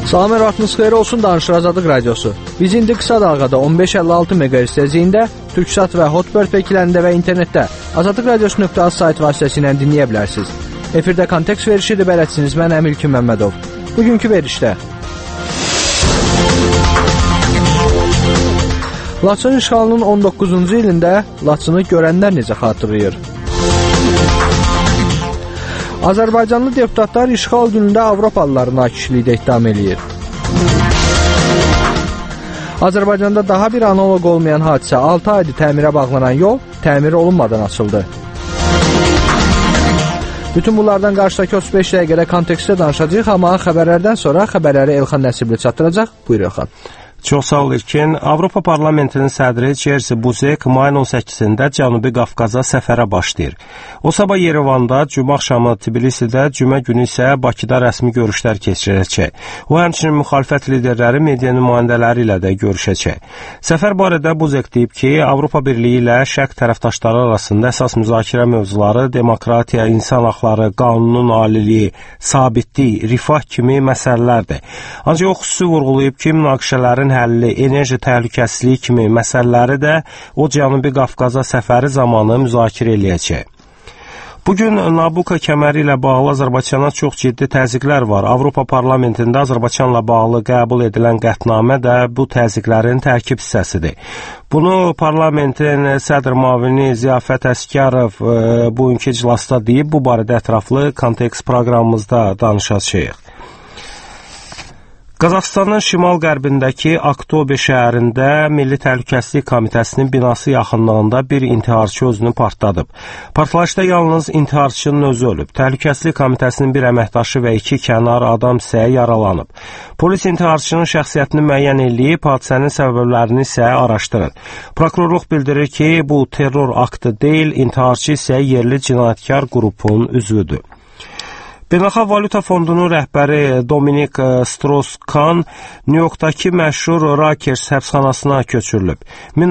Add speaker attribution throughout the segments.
Speaker 1: Salam, vaxtınız xeyir olsun, Danışır Azadlıq Radiosu. Biz indi qısa dalğada 1556 MHz tezliyində, Türksat və Hotbird vekillərində və internetdə azadlıqradiosu.az sayt vasitəsilə dinləyə bilərsiniz. Efirdə kontekst verişidir, bələdçiniz mən Əmilkin Məmmədov. Bugünkü verişdə Laçın işğalının 19-cu ilində Laçını görənlər necə xatırlayır? Azərbaycanlı deputatlar işğal günündə Avropalıları nakişlikdə ittiham eləyir. Azərbaycanda daha bir analog olmayan hadisə 6 aydır təmirə bağlanan yol təmir olunmadan açıldı. Bütün bunlardan qarşıdakı 35 dəqiqədə kontekstdə danışacağıq, amma xəbərlərdən sonra xəbərləri Elxan Nəsibli çatdıracaq. Buyur Elxan.
Speaker 2: Çox sağ ol İlkin. Avropa Parlamentinin sədri Jerzy Buzek mayın 18-də Cənubi Qafqaza səfərə başlayır. O sabah Yerevanda, cümə axşamı Tbilisidə, cümə günü isə Bakıda rəsmi görüşlər keçirəcək. O həmçinin müxalifət liderləri, media nümayəndələri ilə də görüşəcək. Səfər barədə Buzek deyib ki, Avropa Birliyi ilə Şərq tərəfdaşları arasında əsas müzakirə mövzuları demokratiya, insan haqları, qanunun aliliyi, sabitlik, rifah kimi məsələlərdir. Ancaq o xüsusi vurğulayıb ki, münaqişələrin həlli, enerji təhlükəsizliyi kimi məsələləri də o Cənubi Qafqaza səfəri zamanı müzakirə eləyəcək. Bugün Nabucco kəməri ilə bağlı Azərbaycana çox ciddi təzyiqlər var. Avropa Parlamentində Azərbaycanla bağlı qəbul edilən qətnamə də bu təzyiqlərin tərkib hissəsidir. Bunu parlamentin sədr müavini Ziyafət Əsgərov bugünkü iclasda deyib, bu barədə ətraflı kontekst proqramımızda danışacağıq. Qazaxıstanın şimal-qərbindəki Aktobe şəhərində Milli Təhlükəsizlik Komitəsinin binası yaxınlığında bir intiharçı özünü partladıb. Partlayışda yalnız intiharçının özü ölüb. Təhlükəsizlik Komitəsinin bir əməkdaşı və 2 kənar adam isə yaralanıb. Polis intiharçının şəxsiyyətini müəyyən edib, hadisənin səbəblərini isə araşdırır. Prokurorluq bildirir ki, bu terror aktı deyil, intiharçı isə yerli cinayətkar qrupun üzvüdür. Beynəlxalq Valyuta Fondunun rəhbəri Dominik Strauss-Kahn New Yorkdakı məşhur Rikers həbsxanasına köçürülüb.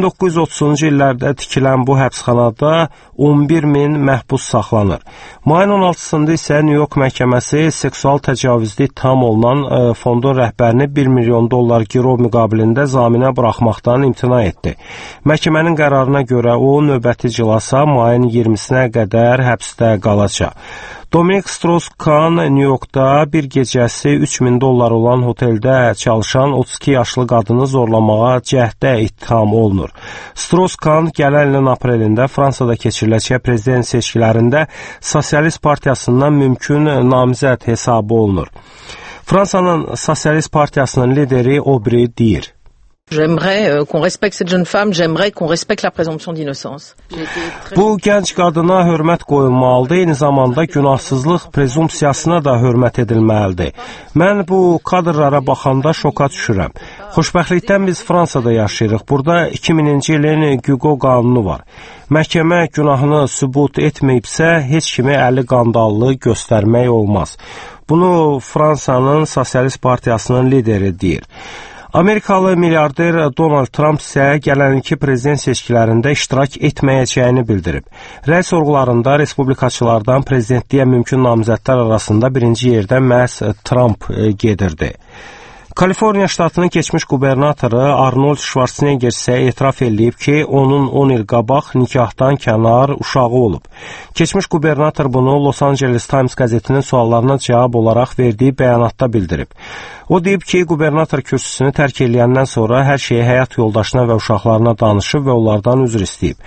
Speaker 2: 1930-cu illərdə tikilən bu həbsxanada 11 min məhbus saxlanır. Mayın 16-sında isə New York məhkəməsi seksual təcavüzlü ittiham olunan fondun rəhbərini $1 milyon girov müqabilində zaminə buraxmaqdan imtina etdi. Məhkəmənin qərarına görə o növbəti iclasa mayın 20-sinə qədər həbsdə qalacaq. Dominik Strauss-Kahn New Yorkda bir gecəsi $3.000 olan oteldə çalışan 32 yaşlı qadını zorlamağa cəhdə ittiham olunur. Strauss-Kahn gələn ilin aprelində Fransada keçiriləcək prezident seçkilərində Sosialist Partiyasından mümkün namizəd hesabı olunur. Fransanın Sosialist Partiyasının lideri Aubry deyir:
Speaker 3: J'aimerais qu'on respecte cette jeune femme, j'aimerais qu'on respecte la présomption d'innocence.
Speaker 2: Bu gənc qadına hörmət qoyulmalıdır, eyni zamanda günahsızlıq prezumpsiyasına da hörmət edilməlidir. Mən bu kadrlara baxanda şoka düşürəm. Xoşbəxtlikdən biz Fransada yaşayırıq. Burada 2000-ci ilin Gügo qanunu var. Məhkəmə günahını sübut etməyibsə, heç kimi əli qandallı göstərmək olmaz. Bunu Fransanın Sosialist Partiyasının lideri deyir. Amerikalı milyarder Donald Trump isə gələnki prezident seçkilərində iştirak etməyəcəyini bildirib. Rəy sorğularında respublikaçılardan prezidentliyə mümkün namizədlər arasında birinci yerdə məhz Trump gedirdi. Kaliforniya ştatının keçmiş qubernatoru Arnold Schwarzenegger isə etiraf edib ki, onun 10 il qabaq nikahdan kənar uşağı olub. Keçmiş qubernator bunu Los Angeles Times qəzetinin suallarına cavab olaraq verdiyi bəyanatda bildirib. O deyib ki, qubernator kürsüsünü tərk edəndən sonra hər şeyi həyat yoldaşına və uşaqlarına danışıb və onlardan üzr istəyib.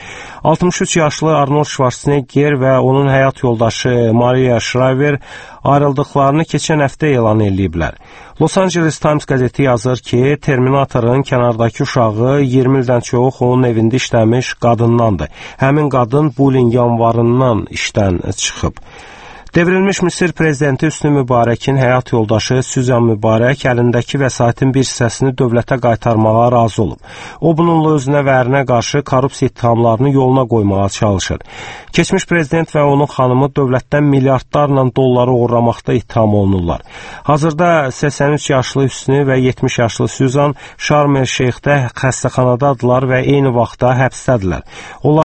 Speaker 2: 63 yaşlı Arnold Schwarzenegger və onun həyat yoldaşı Maria Shriver ayrıldıqlarını keçən həftə elan ediblər. Los Angeles Times qəzeti yazır ki, Terminatorun kənardakı uşağı 20 ildən çox onun evində işləmiş qadındandır. Həmin qadın bu ilin yanvarından işdən çıxıb. Devrilmiş Misir prezidenti Hüsnü Mübarəkin həyat yoldaşı Süzan Mübarək əlindəki vəsaitin bir hissəsini dövlətə qaytarmağa razı olub. O bununla özünə və ərinə qarşı korrupsiya ittihamlarını yoluna qoymağa çalışır. Keçmiş prezident və onun xanımı dövlətdən milyardlarla dolları oğurlamaqda ittiham olunurlar. Hazırda 83 yaşlı Hüsnü və 70 yaşlı Süzan Şarm El Şeyxdə xəstəxanadadılar və eyni vaxtda həbsdədirlər.